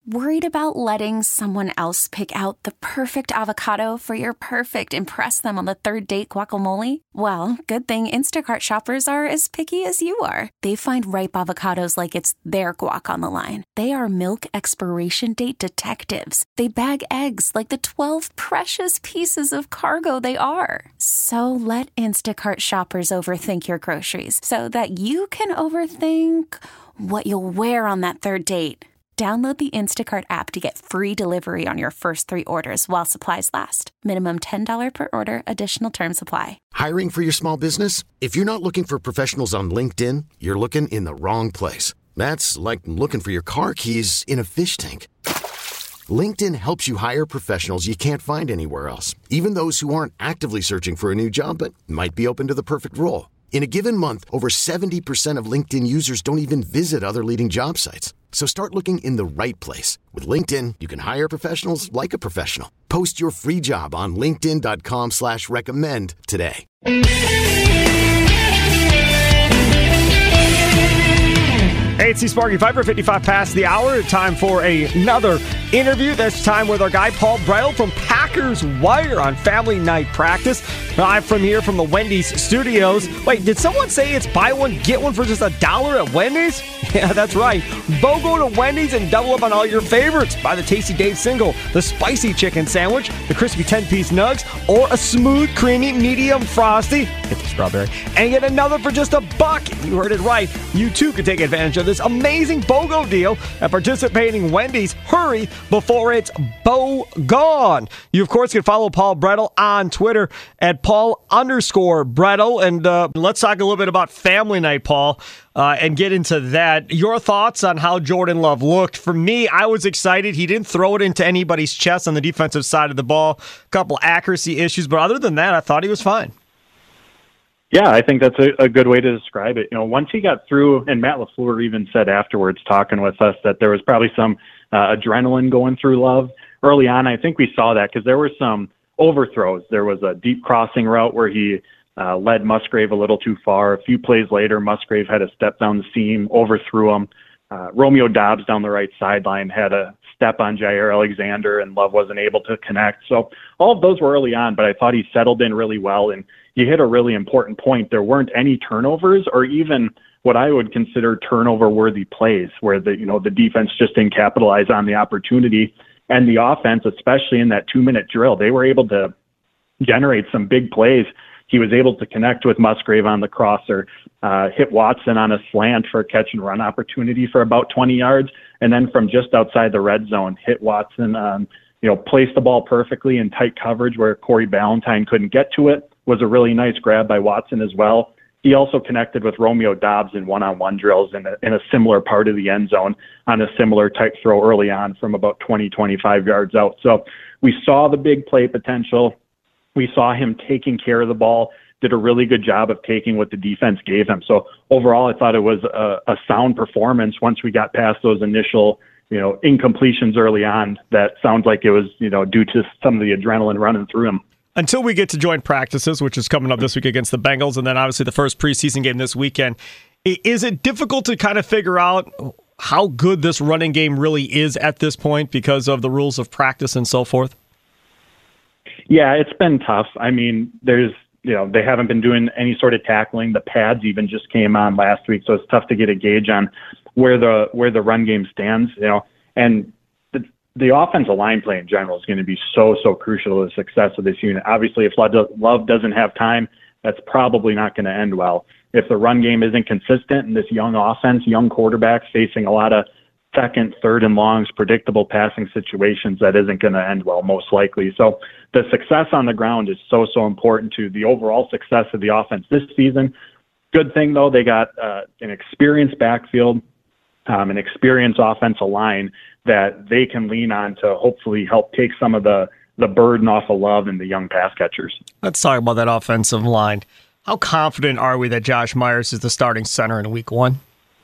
Worried about letting someone else pick out the perfect avocado for your perfect impress them on the third date guacamole? Well, good thing Instacart shoppers are as picky as you are. They find ripe avocados like it's their guac on the line. They are milk expiration date detectives. They bag eggs like the 12 precious pieces of cargo they are. So let Instacart shoppers overthink your groceries so that you can overthink what you'll wear on that third date. Download the Instacart app to get free delivery on your first 3 orders while supplies last. Minimum $10 per order. Additional terms apply. Hiring for your small business? If you're not looking for professionals on LinkedIn, you're looking in the wrong place. That's like looking for your car keys in a fish tank. LinkedIn helps you hire professionals you can't find anywhere else, even those who aren't actively searching for a new job but might be open to the perfect role. In a given month, over 70% of LinkedIn users don't even visit other leading job sites. So start looking in the right place. With LinkedIn, you can hire professionals like a professional. Post your free job on linkedin.com/recommend today. Hey, it's Sparky Piper, 55 past the hour. Time for another interview. This time with our guy, Paul Bretl from Packers Wire on Family Night Practice. Live from here from the Wendy's studios. Wait, did someone say it's buy one, get one for just $1 at Wendy's? Yeah, that's right. BOGO to Wendy's and double up on all your favorites. Buy the Tasty Dave Single, the Spicy Chicken Sandwich, the Crispy 10-piece Nugs, or a smooth, creamy, medium Frosty. Get the strawberry. And get another for just $1. You heard it right. You too could take advantage of this amazing BOGO deal at participating Wendy's. Hurry before it's gone. You, of course, can follow Paul Bretl on Twitter at Paul_Bretl. And let's talk a little bit about Family Night, Paul, and get into that. Your thoughts on how Jordan Love looked. For me, I was excited. He didn't throw it into anybody's chest on the defensive side of the ball. A couple accuracy issues, but other than that, I thought he was fine. Yeah, I think that's a good way to describe it. You know, once he got through, and Matt LaFleur even said afterwards, talking with us, that there was probably some adrenaline going through Love early on. I think we saw that because there were some overthrows. There was a deep crossing route where he led Musgrave a little too far. A few plays later, Musgrave had a step down the seam, overthrew him. Romeo Doubs down the right sideline had a step on Jair Alexander, and Love wasn't able to connect. So all of those were early on, but I thought he settled in really well, and you hit a really important point. There weren't any turnovers or even what I would consider turnover-worthy plays where the defense just didn't capitalize on the opportunity. And the offense, especially in that 2-minute drill, they were able to generate some big plays. He was able to connect with Musgrave on the crosser, hit Watson on a slant for a catch and run opportunity for about 20 yards. And then from just outside the red zone, hit Watson, placed the ball perfectly in tight coverage where Corey Ballantyne couldn't get to it. Was a really nice grab by Watson as well. He also connected with Romeo Doubs in one-on-one drills in a similar part of the end zone on a similar type throw early on from about 20, 25 yards out. So we saw the big play potential. We saw him taking care of the ball, did a really good job of taking what the defense gave him. So overall, I thought it was a sound performance once we got past those initial, incompletions early on. That sounds like it was, due to some of the adrenaline running through him. Until we get to joint practices, which is coming up this week against the Bengals, and then obviously the first preseason game this weekend, is it difficult to kind of figure out how good this running game really is at this point because of the rules of practice and so forth? Yeah, it's been tough. I mean, they haven't been doing any sort of tackling. The pads even just came on last week, so it's tough to get a gauge on where the run game stands. And the offensive line play in general is going to be so crucial to the success of this unit. Obviously, if Love doesn't have time, that's probably not going to end well. If the run game isn't consistent and this young offense, young quarterbacks facing a lot of second, third and longs, predictable passing situations, that isn't going to end well, most likely. So the success on the ground is so important to the overall success of the offense this season. Good thing, though, they got an experienced backfield, an experienced offensive line that they can lean on to hopefully help take some of the burden off of Love and the young pass catchers. Let's talk about that offensive line. How confident are we that Josh Myers is the starting center in Week 1?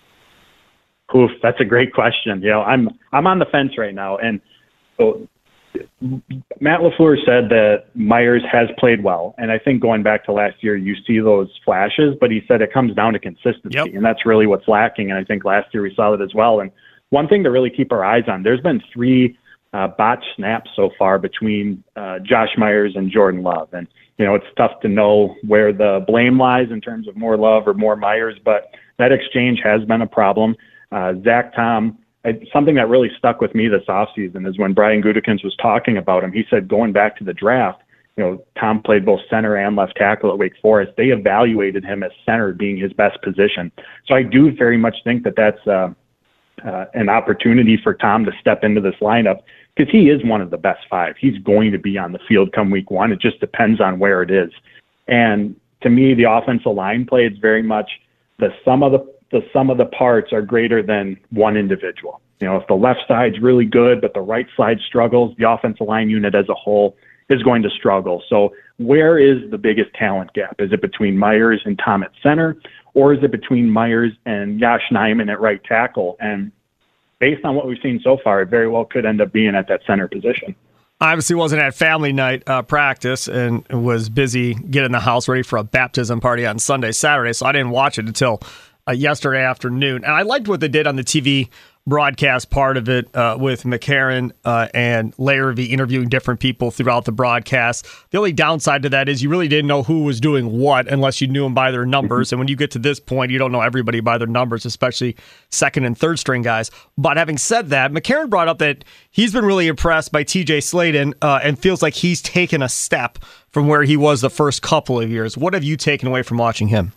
Oof, that's a great question. I'm on the fence right now, and so Matt LaFleur said that Myers has played well, and I think going back to last year, you see those flashes, but he said it comes down to consistency, and that's really what's lacking, and I think last year we saw it as well. And one thing to really keep our eyes on, there's been 3 botched snaps so far between Josh Myers and Jordan Love. And, it's tough to know where the blame lies in terms of more Love or more Myers, but that exchange has been a problem. Zach Tom, something that really stuck with me this offseason is when Brian Gutekunst was talking about him, he said going back to the draft, Tom played both center and left tackle at Wake Forest. They evaluated him as center being his best position. So I do very much think that that's an opportunity for Tom to step into this lineup because he is one of the best 5. He's going to be on the field come week 1. It just depends on where it is. And to me, the offensive line play is very much the sum of the parts are greater than one individual. If the left side's really good, but the right side struggles, the offensive line unit as a whole is going to struggle. So where is the biggest talent gap? Is it between Myers and Tom at center, or is it between Myers and Josh Nijman at right tackle? And based on what we've seen so far, it very well could end up being at that center position. I obviously wasn't at family night practice and was busy getting the house ready for a baptism party on Saturday, so I didn't watch it until yesterday afternoon. And I liked what they did on the TV broadcast part of it with McCarron and Larrabee interviewing different people throughout the broadcast. The only downside to that is you really didn't know who was doing what unless you knew them by their numbers. And when you get to this point, you don't know everybody by their numbers, especially second and third string guys. But having said that, McCarron brought up that he's been really impressed by TJ Slaton and feels like he's taken a step from where he was the first couple of years. What have you taken away from watching him?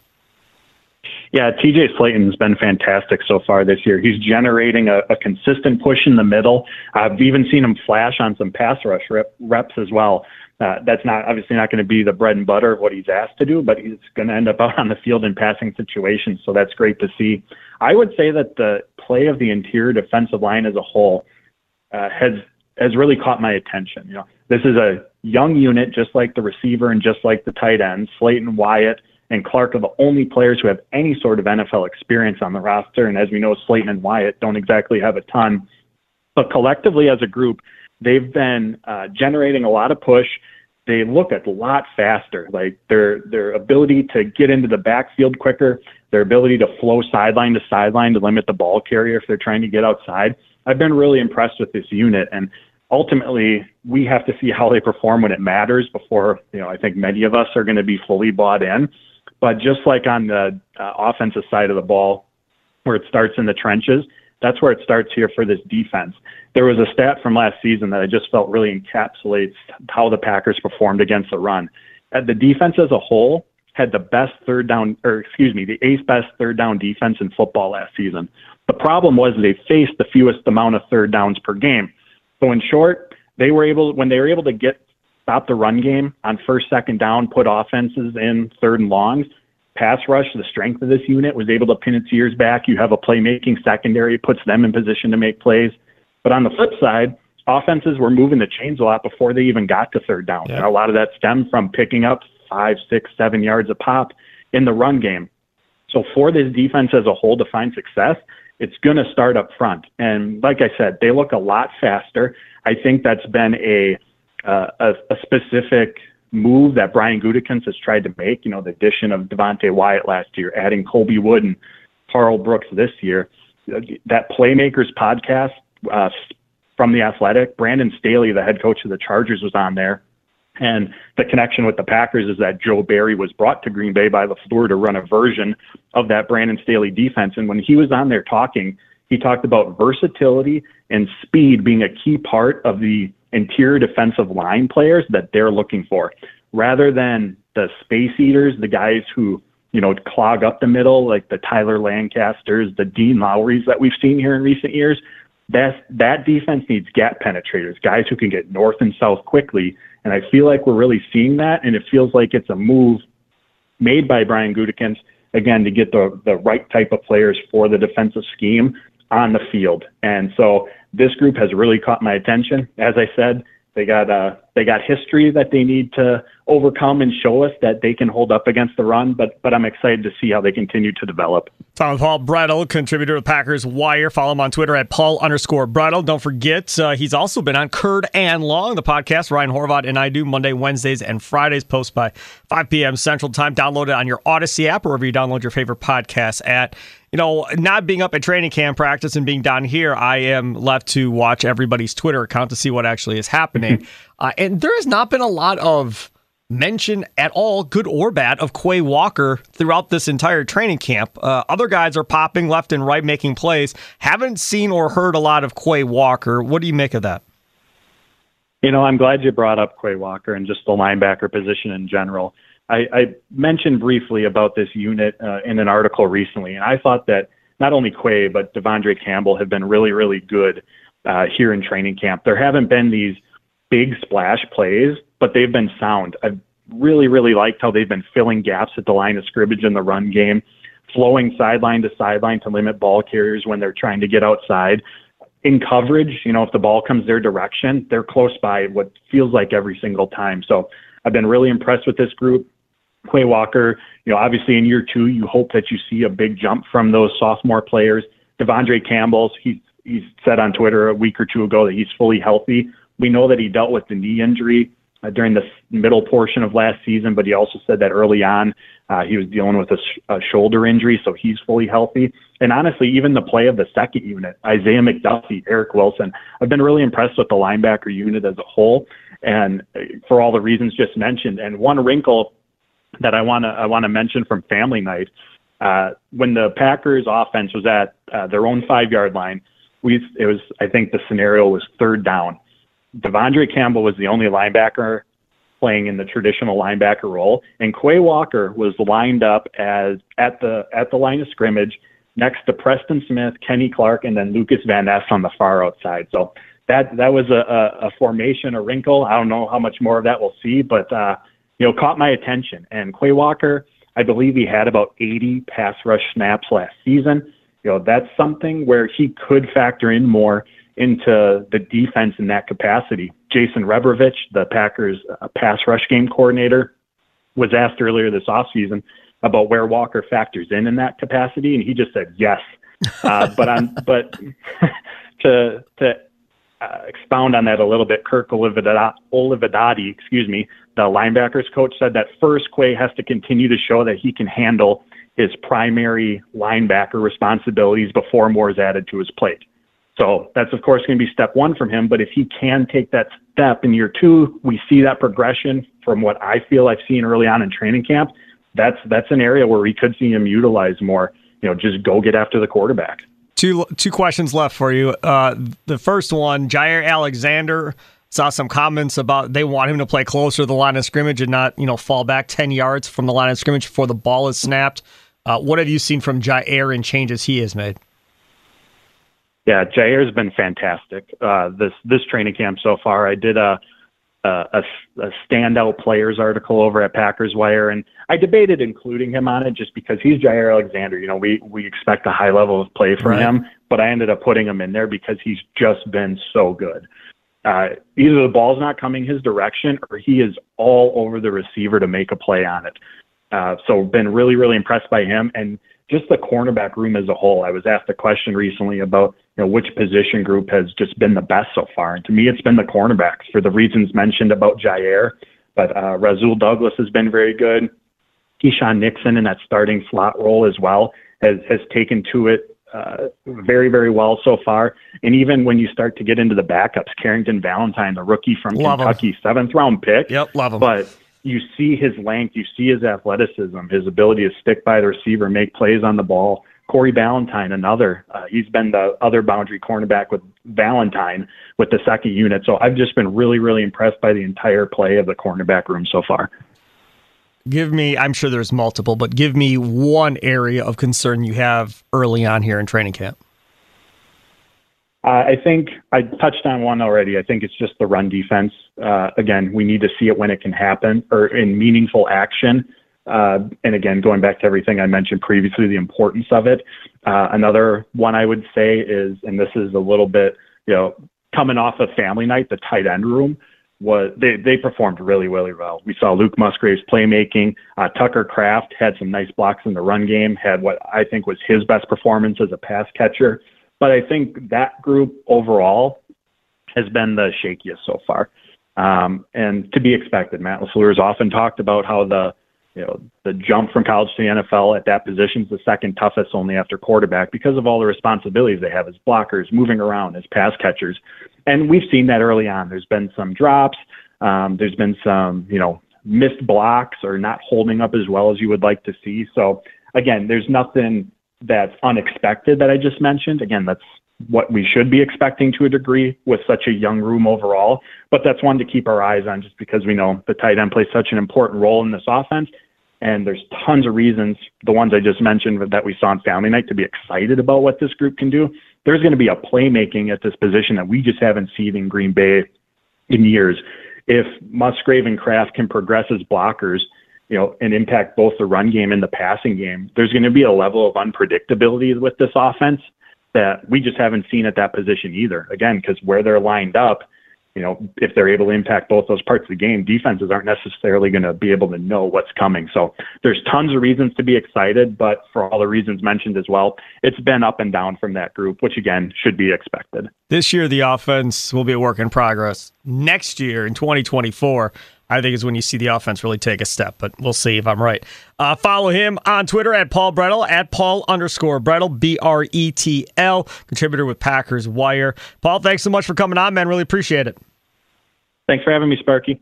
Yeah, TJ Slaton's been fantastic so far this year. He's generating a consistent push in the middle. I've even seen him flash on some pass rush reps as well. That's obviously not going to be the bread and butter of what he's asked to do, but he's going to end up out on the field in passing situations, so that's great to see. I would say that the play of the interior defensive line as a whole has really caught my attention. This is a young unit, just like the receiver and just like the tight ends. Slaton, Wyatt, and Clark are the only players who have any sort of NFL experience on the roster. And as we know, Slaton and Wyatt don't exactly have a ton. But collectively as a group, they've been generating a lot of push. They look a lot faster. Like their ability to get into the backfield quicker, their ability to flow sideline to sideline to limit the ball carrier if they're trying to get outside. I've been really impressed with this unit. And ultimately, we have to see how they perform when it matters before, I think many of us are going to be fully bought in. But just like on the offensive side of the ball, where it starts in the trenches, that's where it starts here for this defense. There was a stat from last season that I just felt really encapsulates how the Packers performed against the run. The defense as a whole had the 8th best third down defense in football last season. The problem was they faced the fewest amount of third downs per game. So in short, when they were able to stop the run game on first, second down, put offenses in third and longs, pass rush, the strength of this unit was able to pin its ears back. You have a playmaking secondary, puts them in position to make plays. But on the flip side, offenses were moving the chains a lot before they even got to third down. Yeah. And a lot of that stemmed from picking up 5, 6, 7 yards a pop in the run game. So for this defense as a whole to find success, it's going to start up front. And like I said, they look a lot faster. I think that's been a specific move that Brian Gutekunst has tried to make. The addition of Devontae Wyatt last year, adding Colby Wood and Carl Brooks this year. That Playmakers podcast from The Athletic, Brandon Staley, the head coach of the Chargers, was on there. And the connection with the Packers is that Joe Barry was brought to Green Bay by LaFleur to run a version of that Brandon Staley defense. And when he was on there talking, he talked about versatility and speed being a key part of the interior defensive line players that they're looking for, rather than the space eaters, the guys who, clog up the middle, like the Tyler Lancasters, the Dean Lowrys that we've seen here in recent years. That defense needs gap penetrators, guys who can get north and south quickly. And I feel like we're really seeing that, and it feels like it's a move made by Brian Gutekunst, again, to get the right type of players for the defensive scheme on the field. And so this group has really caught my attention. As I said, they got history that they need to overcome and show us that they can hold up against the run, but I'm excited to see how they continue to develop. Tom Paul Bretl, contributor to Packers Wire. Follow him on Twitter at Paul_Bretl. Don't forget, he's also been on Curd and Long, the podcast Ryan Horvath and I do Monday, Wednesdays, and Fridays, post by 5 p.m. Central Time. Download it on your Odyssey app or wherever you download your favorite podcast at. not being up at training camp practice and being down here, I am left to watch everybody's Twitter account to see what actually is happening. And there has not been a lot of mention at all, good or bad, of Quay Walker throughout this entire training camp. Other guys are popping left and right, making plays. Haven't seen or heard a lot of Quay Walker. What do you make of that? I'm glad you brought up Quay Walker and just the linebacker position in general. I mentioned briefly about this unit in an article recently, and I thought that not only Quay, but Devondre Campbell have been really, really good here in training camp. There haven't been these big splash plays, but they've been sound. I've really, really liked how they've been filling gaps at the line of scrimmage in the run game, flowing sideline to sideline to limit ball carriers when they're trying to get outside. In coverage, if the ball comes their direction, they're close by what feels like every single time. So I've been really impressed with this group. Quay Walker, obviously in year 2, you hope that you see a big jump from those sophomore players. Devondre Campbell, he's said on Twitter a week or two ago that he's fully healthy. We know that he dealt with the knee injury during the middle portion of last season, but he also said that early on he was dealing with a shoulder injury, so he's fully healthy. And honestly, even the play of the second unit, Isaiah McDuffie, Eric Wilson, I've been really impressed with the linebacker unit as a whole, and for all the reasons just mentioned. And one wrinkle that I want to mention from family night, when the Packers offense was at their own 5-yard line, I think the scenario was 3rd down. Devondre Campbell was the only linebacker playing in the traditional linebacker role, and Quay Walker was lined up as at the line of scrimmage next to Preston Smith, Kenny Clark, and then Lucas Van Ness on the far outside. So that was a formation, a wrinkle. I don't know how much more of that we'll see, but caught my attention. And Quay Walker, I believe he had about 80 pass rush snaps last season. That's something where he could factor in more into the defense in that capacity. Jason Rebrovich, the Packers pass rush game coordinator, was asked earlier this offseason about where Walker factors in that capacity, and he just said yes. But to expound on that a little bit, Kirk Olivadotti, the linebackers coach, said that first Quay has to continue to show that he can handle his primary linebacker responsibilities before more is added to his plate. So that's, of course, going to be step 1 from him. But if he can take that step in year 2, we see that progression from what I feel I've seen early on in training camp. That's an area where we could see him utilize more, just go get after the quarterback. Two questions left for you. The first one, Jaire Alexander, saw some comments about they want him to play closer to the line of scrimmage and not, fall back 10 yards from the line of scrimmage before the ball is snapped. What have you seen from Jaire and changes he has made? Yeah, Jaire's been fantastic this training camp so far. I did a standout players article over at Packers Wire, and I debated including him on it just because he's Jaire Alexander. We expect a high level of play from him, but I ended up putting him in there because he's just been so good. Either the ball's not coming his direction or he is all over the receiver to make a play on it. So been really, really impressed by him and just the cornerback room as a whole. I was asked a question recently about which position group has just been the best so far. And to me, it's been the cornerbacks for the reasons mentioned about Jaire. But Rasul Douglas has been very good. Keyshawn Nixon in that starting slot role as well has taken to it very, very well so far. And even when you start to get into the backups, Carrington Valentine, the rookie from Kentucky, 7th-round pick. Yep, love him. But you see his length, you see his athleticism, his ability to stick by the receiver, make plays on the ball. Corey Ballantyne, another. He's been the other boundary cornerback with Valentine with the second unit. So I've just been really, really impressed by the entire play of the cornerback room so far. Give me, I'm sure there's multiple, but give me one area of concern you have early on here in training camp. I think I touched on one already. I think it's just the run defense. Again, we need to see it when it can happen or in meaningful action. And again, going back to everything I mentioned previously, the importance of it. Another one I would say is, and this is a little bit, coming off of family night, the tight end room they performed really, really well. We saw Luke Musgrave's playmaking. Tucker Kraft had some nice blocks in the run game, had what I think was his best performance as a pass catcher. But I think that group overall has been the shakiest so far. And to be expected, Matt LaFleur has often talked about how the the jump from college to the NFL at that position is the second toughest only after quarterback because of all the responsibilities they have as blockers, moving around, as pass catchers. And we've seen that early on. There's been some drops. There's been some, missed blocks or not holding up as well as you would like to see. So, again, there's nothing that's unexpected that I just mentioned. Again, that's what we should be expecting to a degree with such a young room overall. But that's one to keep our eyes on just because we know the tight end plays such an important role in this offense. And there's tons of reasons, the ones I just mentioned that we saw on Family Night, to be excited about what this group can do. There's going to be a playmaking at this position that we just haven't seen in Green Bay in years. If Musgrave and Kraft can progress as blockers, and impact both the run game and the passing game, there's going to be a level of unpredictability with this offense that we just haven't seen at that position either. Again, because where they're lined up, if they're able to impact both those parts of the game, defenses aren't necessarily going to be able to know what's coming. So there's tons of reasons to be excited, but for all the reasons mentioned as well, it's been up and down from that group, which again should be expected. This year, the offense will be a work in progress. Next year, in 2024, I think is when you see the offense really take a step, but we'll see if I'm right. Follow him on Twitter at Paul Bretl, at Paul_Bretl, BRETL, contributor with Packers Wire. Paul, thanks so much for coming on, man. Really appreciate it. Thanks for having me, Sparky.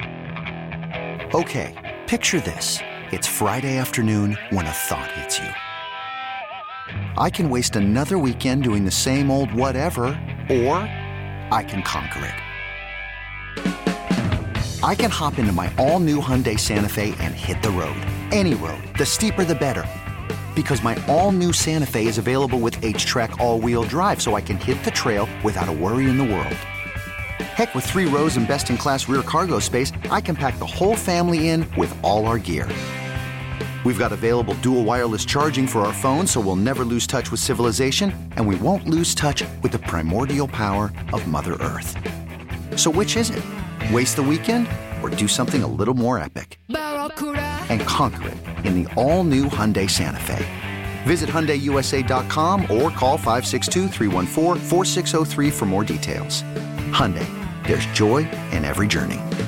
Okay, picture this. It's Friday afternoon when a thought hits you. I can waste another weekend doing the same old whatever, or I can conquer it. I can hop into my all-new Hyundai Santa Fe and hit the road. Any road. The steeper, the better. Because my all-new Santa Fe is available with H-Track all-wheel drive, so I can hit the trail without a worry in the world. Heck, with 3 rows and best-in-class rear cargo space, I can pack the whole family in with all our gear. We've got available dual wireless charging for our phones, so we'll never lose touch with civilization, and we won't lose touch with the primordial power of Mother Earth. So which is it? Waste the weekend or do something a little more epic? And conquer it in the all-new Hyundai Santa Fe. Visit HyundaiUSA.com or call 562-314-4603 for more details. Hyundai, there's joy in every journey.